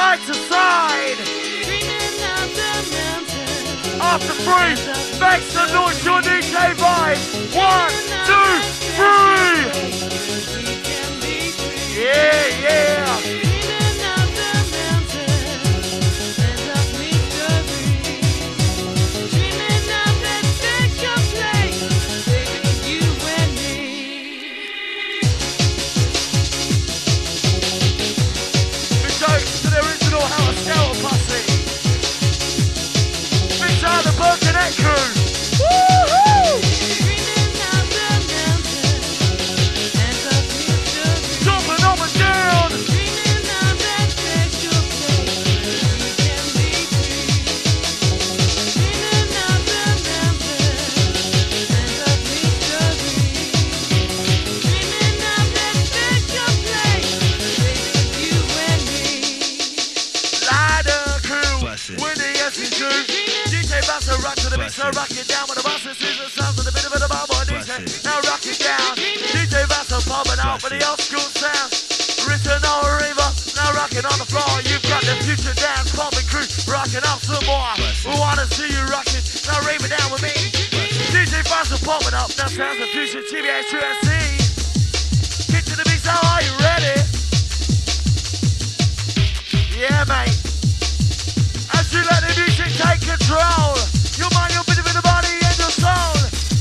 side to side. After 3, make some noise to your DJ vibe. 1, 2, 3. Yeah, yeah. So rock it down with the buses, the sounds with a bit of a bubble DJ. Now rock it down. DJ Vassal popping out with the old school sound. Written on a river, now rocking on the floor. You've got the future dance pumping crew, rocking up some more. We wanna see you rocking, now rave it down with me. DJ Vassal popping up, now sounds of future TBH 2SC. Kick to the beat, so are you ready? Yeah, mate. As you let the music take control. Your mind, your bit of the body and your soul.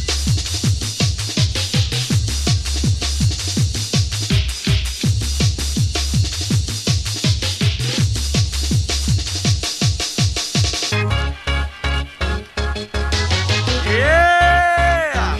Yeah!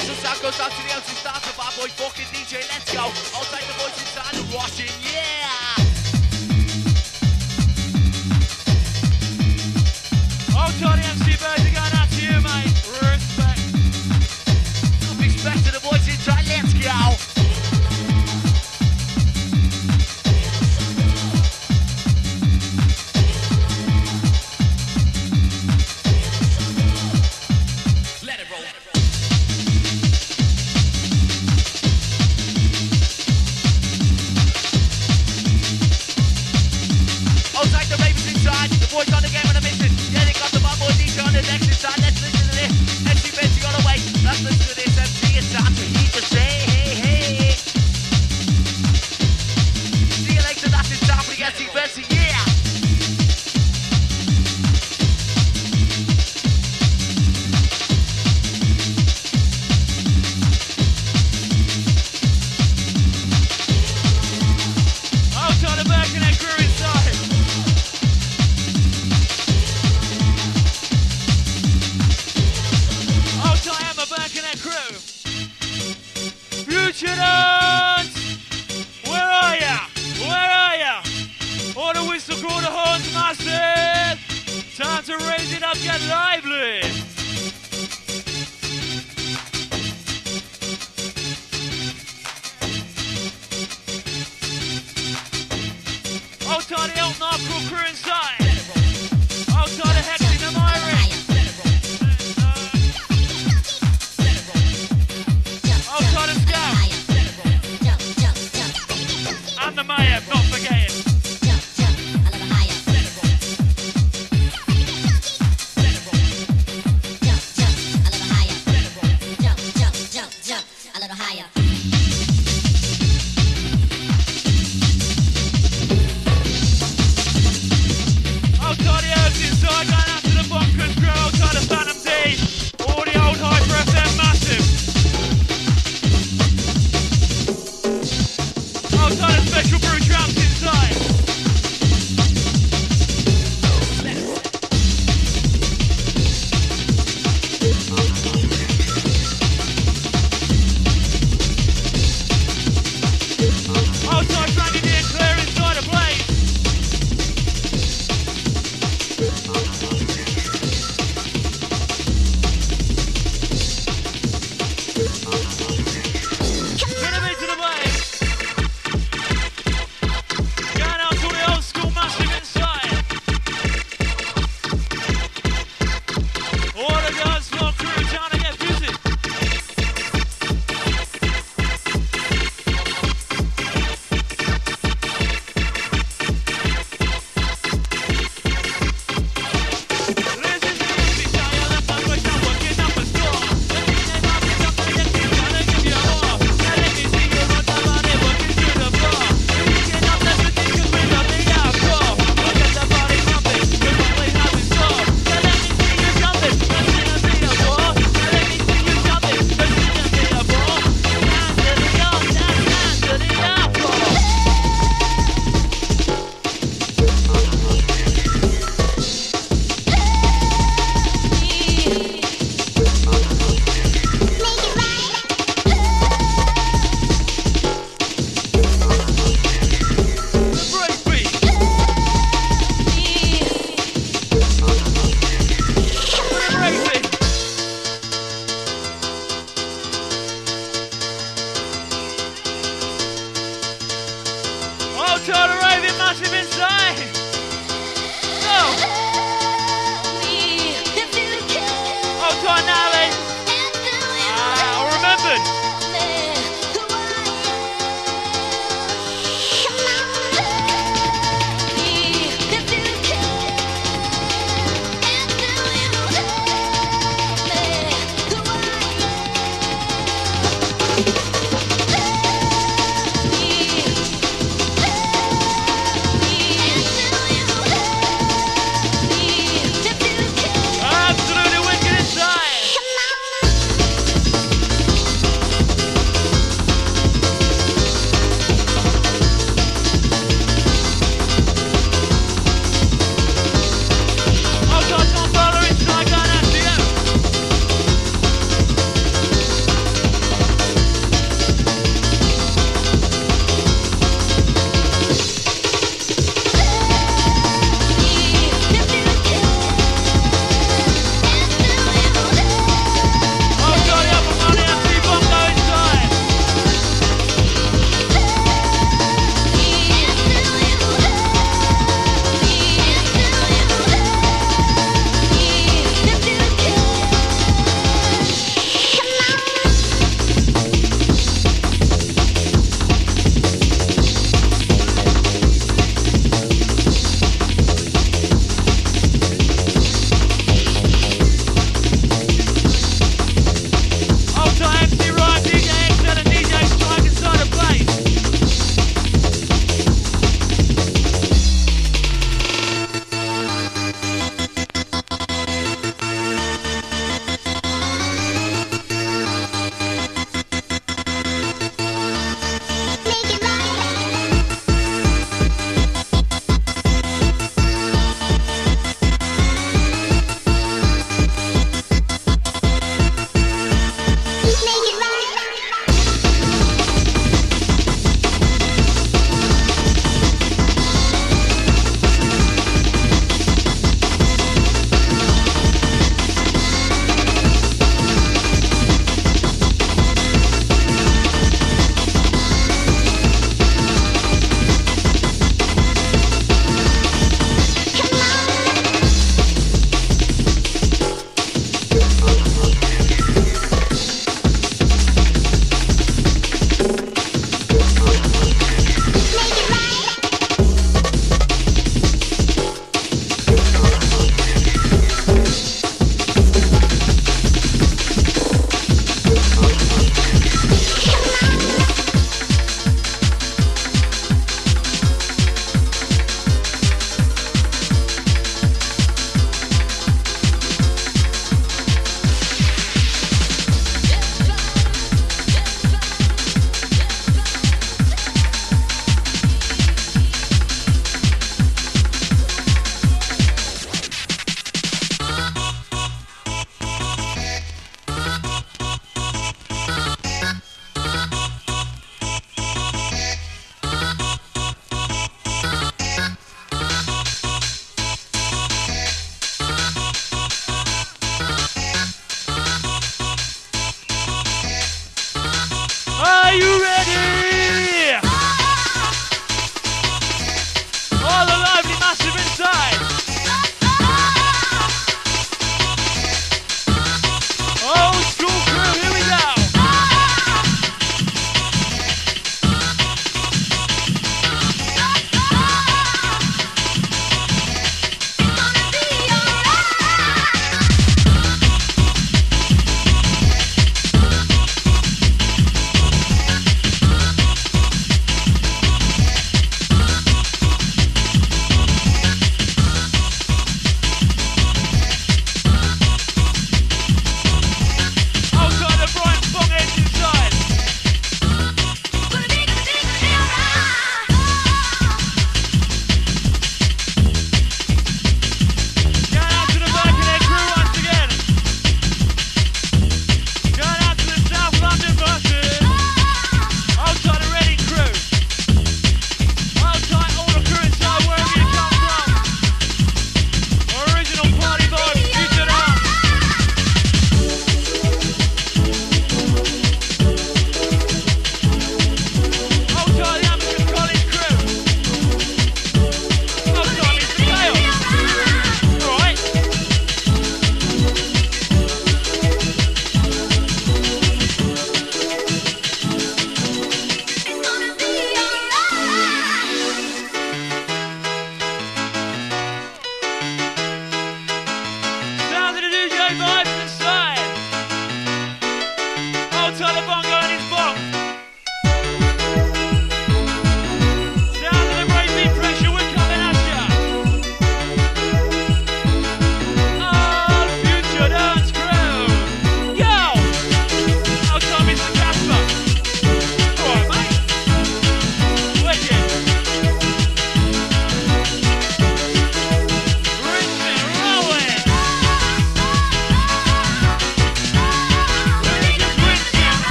special sound goes out to the MC starter, bad boy fucking DJ, let's go. I'll take the voice inside and washing, yeah. Oh, Tony MC Birds are going out to you, mate. Respect. Respect to the voice inside, let's go.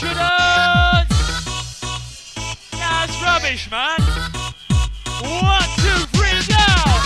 Future dance! That's rubbish, man. 1, 2, 3, go!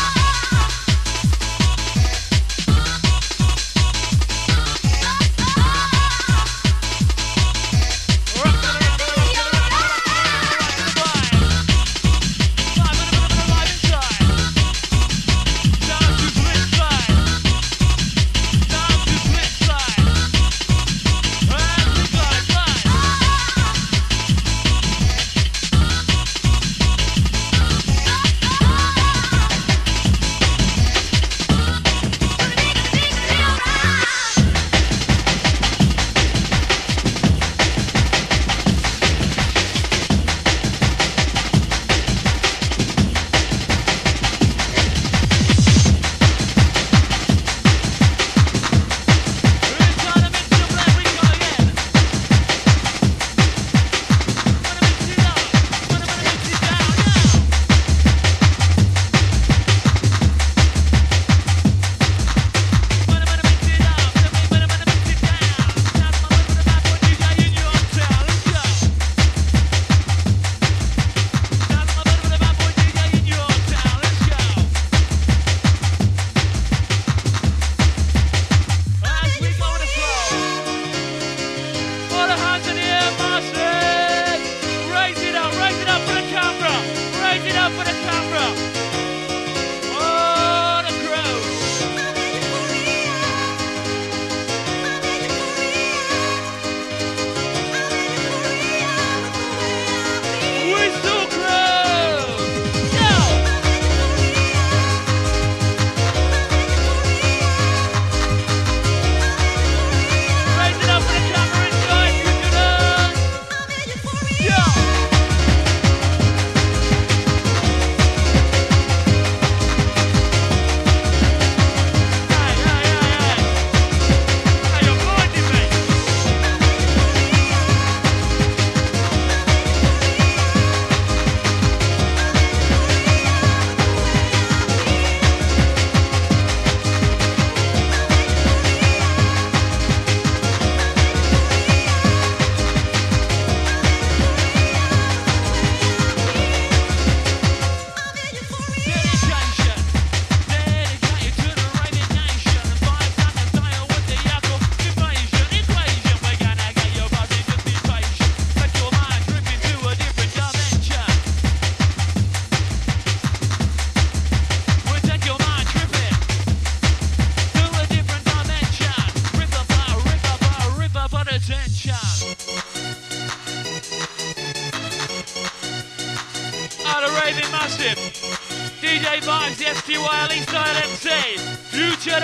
DJ Vibes, the STYLE style MC, Future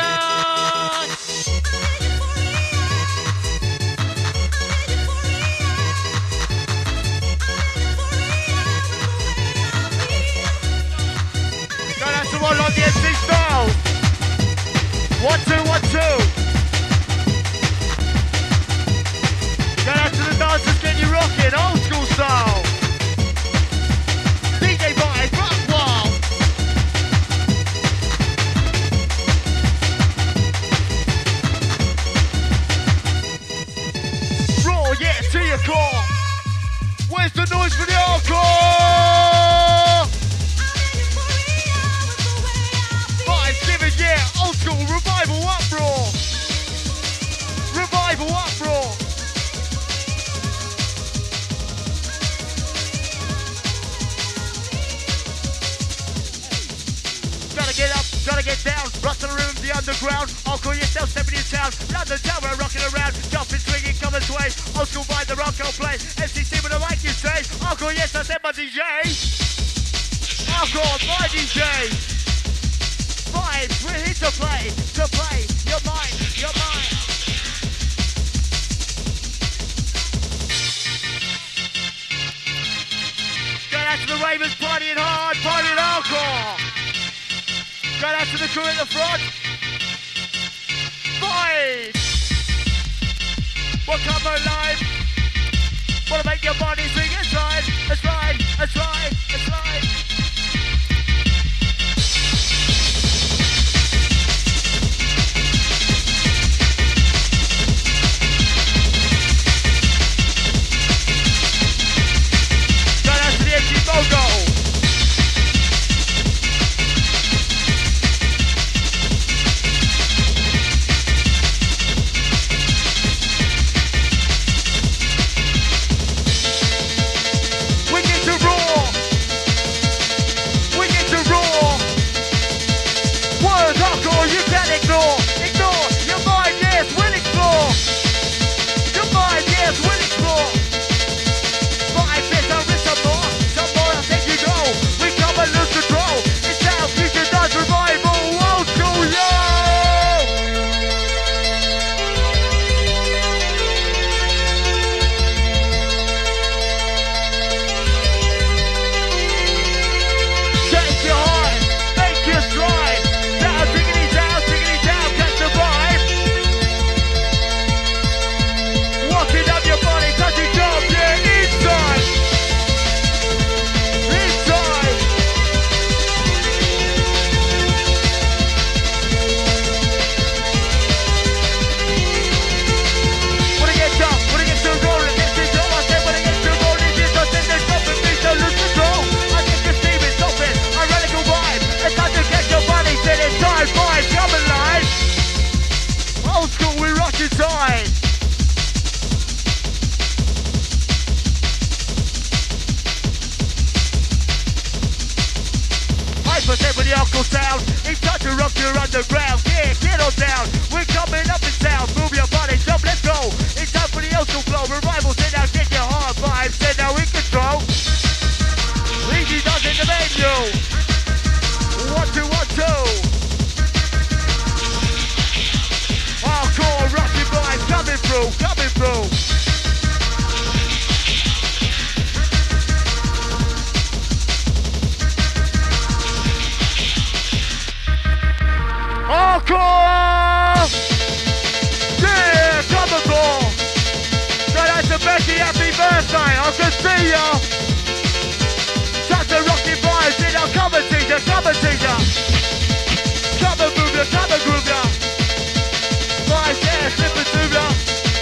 Dance! Go down to one on the MC style. 1, 2, 1, 2. Go down to the dancers, get you rocking, old school style. DJ Vibes, rock wild. Raw, yeah, to your core. Where's the noise for the hardcore? Vibes, living, yeah, old school, revival uproar. Revival uproar. Gotta get up, gotta get down, rock to the room, the underground. I'll call yourself stepping in town. London town, we're rocking around, jumping, swinging, coming sway. Old school vibe, the rock I'll play. FCC with the mic, you say. I'll call yes, I said my DJ. I'll call my DJ. Vibes, we're here to play your mind, your mind. Get out to the ravers, partying hard, partying hardcore. Go out to the crew in the front. Vibes! Welcome alive. Wanna make your body swing and slide, and slide, and slide, and slide. through, coming through. Hardcore! Yeah, coming through. So that's a Becky, happy birthday. I can see ya. Such a rocky vibes in our cover teacher, cover teacher. Come and move ya, come and groove ya. Right there, slip and move ya.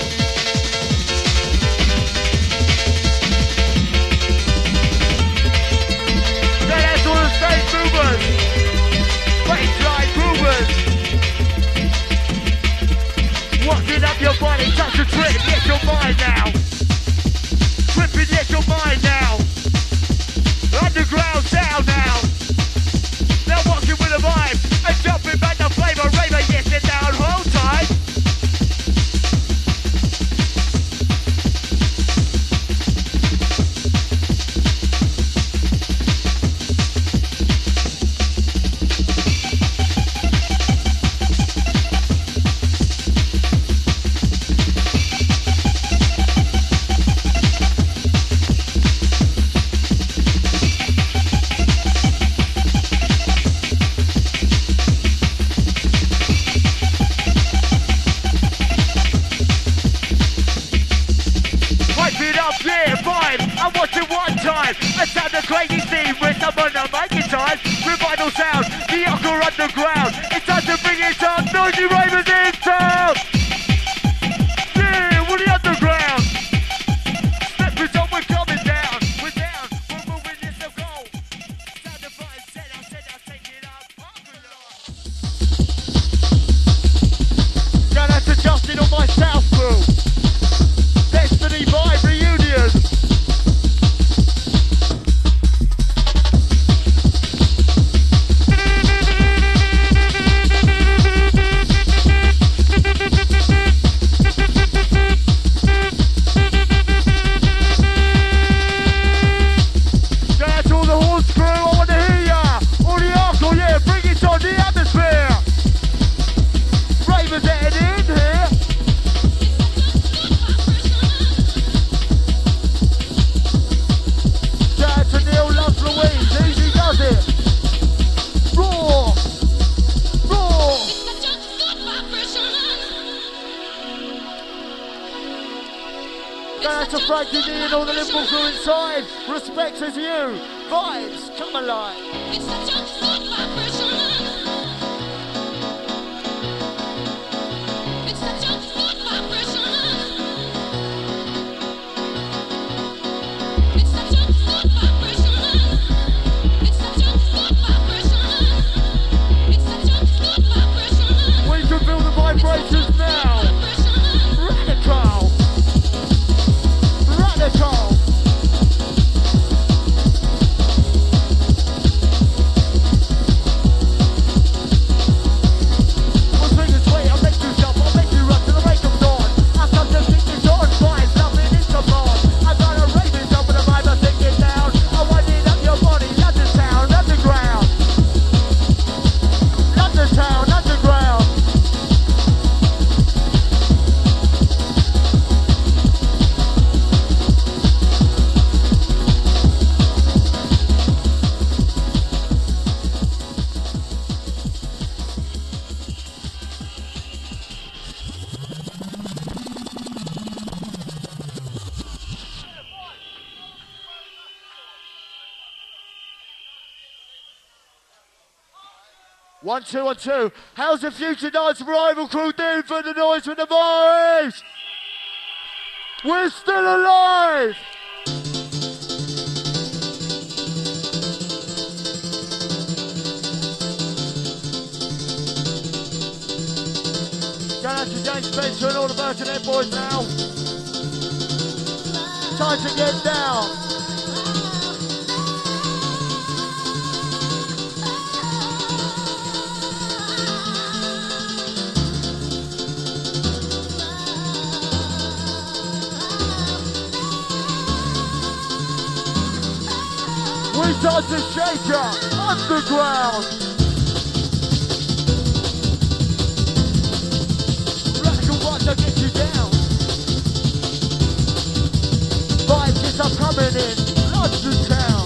Then that's all the stage movers. Baseline movers. Walking up your body, touch the trip, get your mind now. Tripping, get your mind now. Underground sound now. Now walking with a vibe and jumping back the flavor raver, yes, sit down, hold tight. Let's have the crazy scene with someone on making time. Revival sound, the Yocker underground. It's time to bring it on. Noisy ravers in town. Yeah, we're the underground. Step is on, we're coming down. We're down, we're moving this to go. Sound the button, set out, take it up. Now that's adjusting on my South crew. Destiny Vibe reunion. Frankie D and all the Liverpool crew inside. Respect to you. Vibes, come alive. It's such a good vibration. It's such a good vibration. It's such a good vibration. It's such a good vibration. It's such a good vibration. We can feel the vibrations now. Radical. Radical. One, two, one, two. How's the Future Dance Rival crew doing for the noise with the boys? We're still alive! Going out to James Spencer and all the Birkenhead boys now. Time to get down. We start to shake ya underground. Radical ones that get you down. coming in, London town.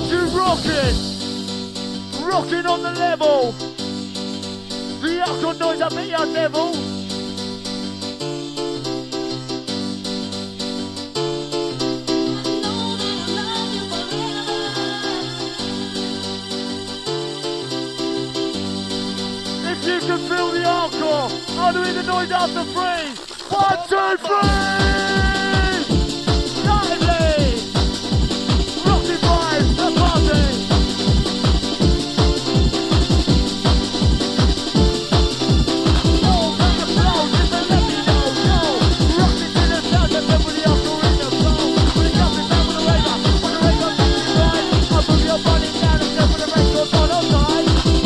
you rocking? Rocking on the level. The alcohol noise up at your level. If you can feel the alcohol, I'll do the noise after 3. 1, 2, 3! Lively! Rocky vibes, the party! All that flow, just to let me know, no! Rock it to the sound of everybody else who in the flow. When it comes to time on the radar makes you right. I'll move your body down and go for the record on our side.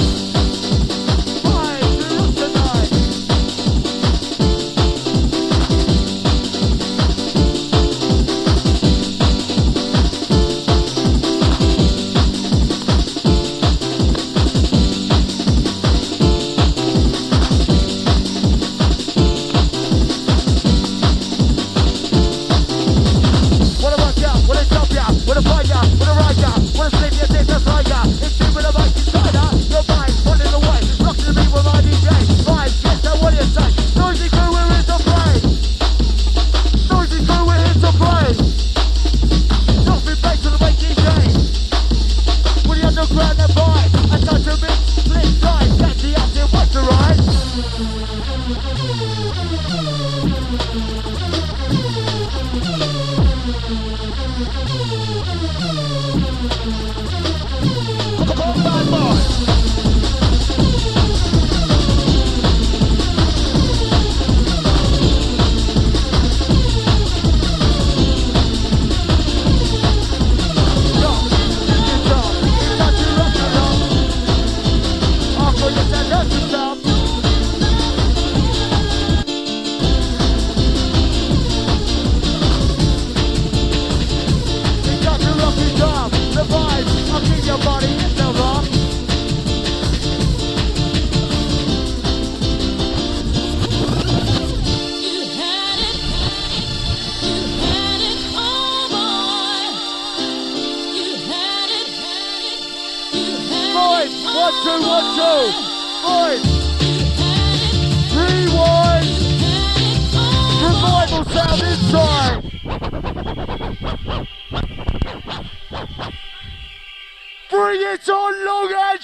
Bring it on long and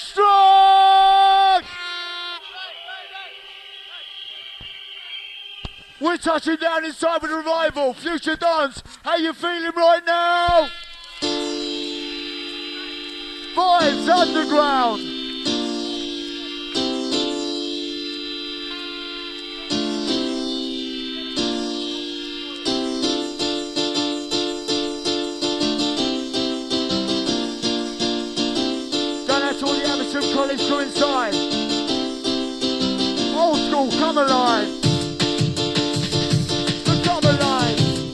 strong! We're touching down inside with the revival. Future Dons, how you feeling right now? Vibes Underground. College to inside. Old school, come alive. Come alive.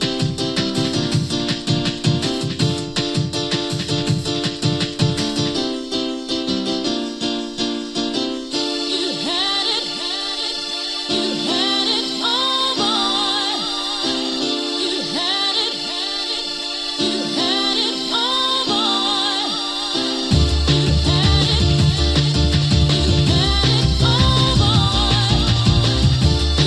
You had it, you had it, oh boy. You had it, you had it, oh boy. You had it.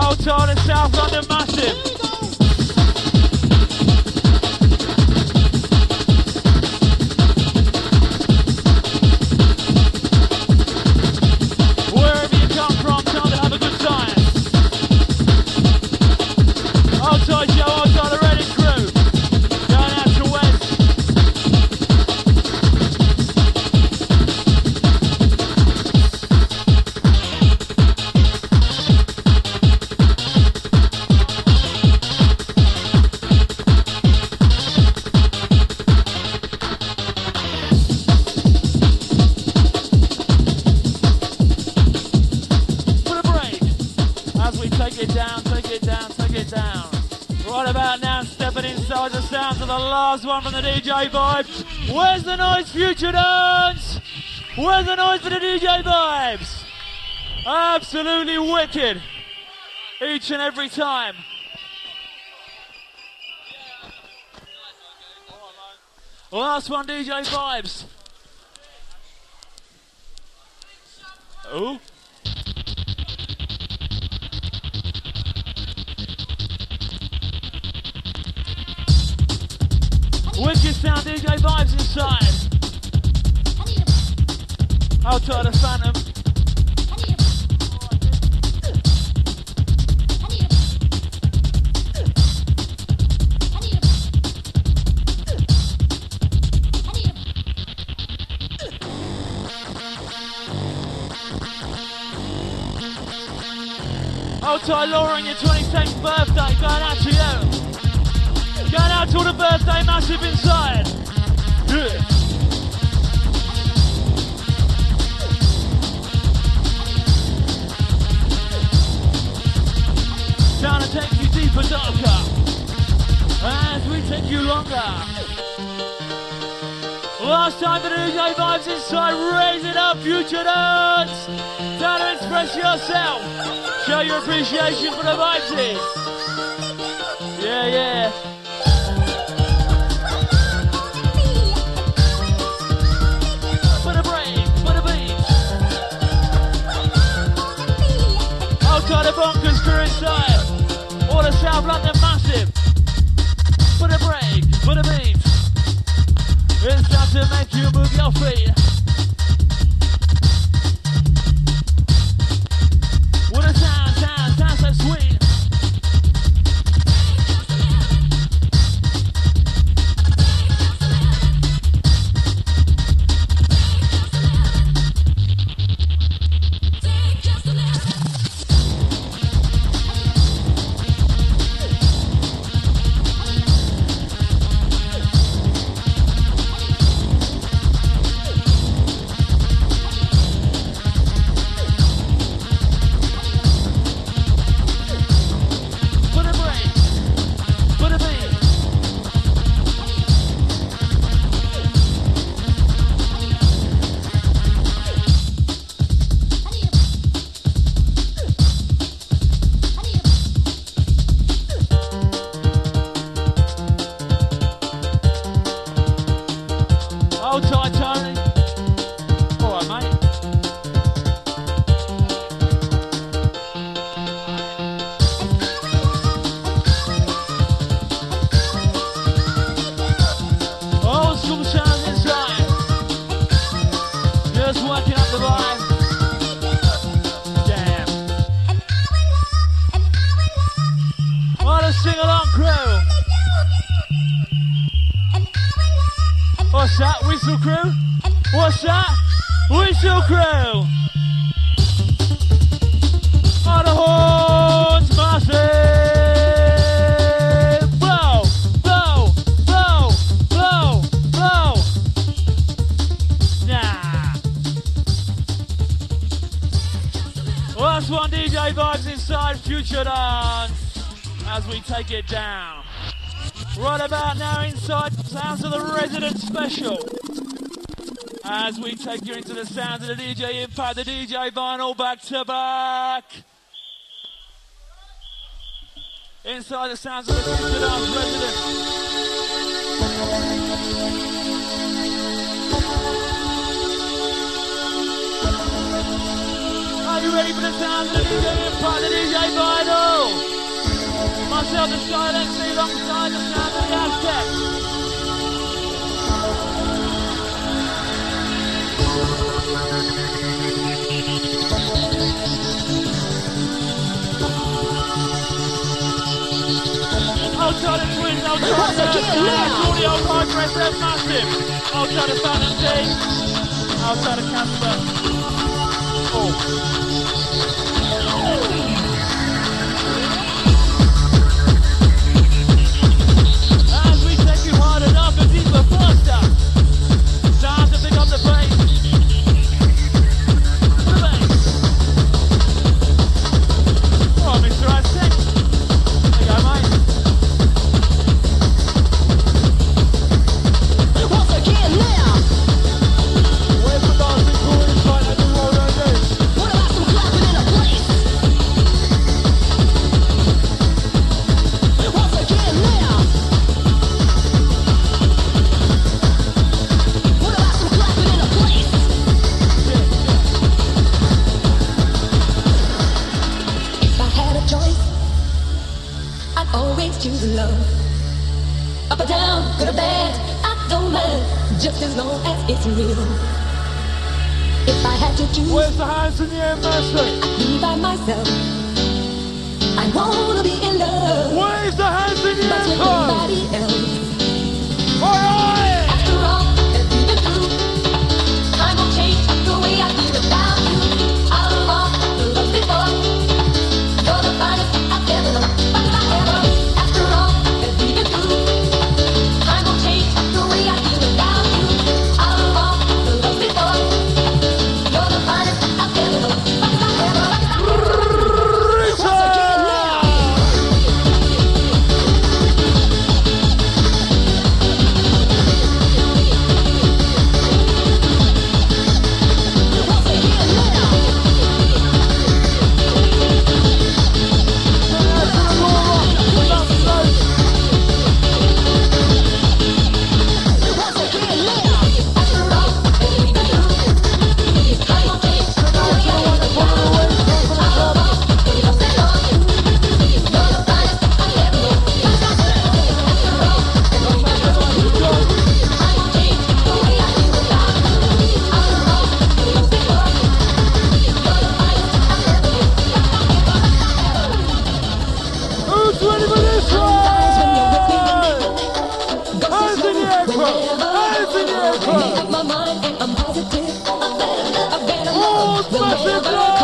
Old Town in South London, massive. Wherever you come from, time to have a good time. Old Town Joe, Old Town the Reading crew. Going out to West. Right about now, stepping inside the sounds of the last one from the DJ Vibes. Where's the noise, Future Dance? Where's the noise for the DJ Vibes? Absolutely wicked. Each and every time. Last one, DJ Vibes. Oh. Wicked sound, DJ Vibes inside. I'll try the Phantom. I'll try Laura on your 22nd birthday, going out to you. Going out to all the birthday massive inside. Yeah. Trying to take you deeper, darker, as we take you longer. Last time for the DJ Vibes inside, raise it up, Future Dance. Time to express yourself. Show your appreciation for the vibes. Yeah, yeah. Outside the bonkers crew inside. All the South London massive. Put a break, put a beat. It's time to make you move your feet. What a sound so sweet. What's that, Whistle Crew? What's that? Whistle Crew! On the horns, massive! Blow, blow, blow, blow, blow! Nah! Last one, DJ Vibes inside Future Dance as we take it down. Right about now inside sounds of the Resident Special as we take you into the sounds of the DJ Impact, the DJ Vinyl back to back. Inside the sounds of the Future Dance Resident. Are you ready for the sounds of the DJ Impact, the DJ Vinyl? myself, the Sky MC, alongside the sound of the Aztec. Outside the twins, outside the audio progress, they're massive. Outside the Sun and D, outside the Casper. As we take you hard enough and deeper faster. Time to pick up the pace. The bass. Oh, Mr. Aztec. There you go, mate. Once again now. Where's the dancing cool inside the new road I do? What about some clapping in a place? Once again now. What about some clapping in a place? If I had a choice, I'd always choose love. Up or down, good or bad, I don't mind, just as long as it's real. If I had to choose, Where's the hands in the air, Mercy? I'd be by myself. I wanna be in love, Where's the hands in the but air, with Cole? somebody else. Alright! After all that we've been through, time won't change the way I feel without you. Out of all the love before, you're the finest I've ever known. After all that we've been through, time won't change the way I feel without you. Out of all the love before, you're the finest I've ever known. Once again now. Once again now. Once again now. After all that we've been through, time won't change the way I feel without you. Out of all the love before, you're the finest I've ever known. After all that we've been through, time won't change the way I feel without you. Out of all the love before, you're the finest I've ever known. Who's ready for this Sometimes when you're with me, one? go Hands in the air, Cole! Hands in the air, Made Cole! up my mind and I'm positive. A better Oh, love will massive never love!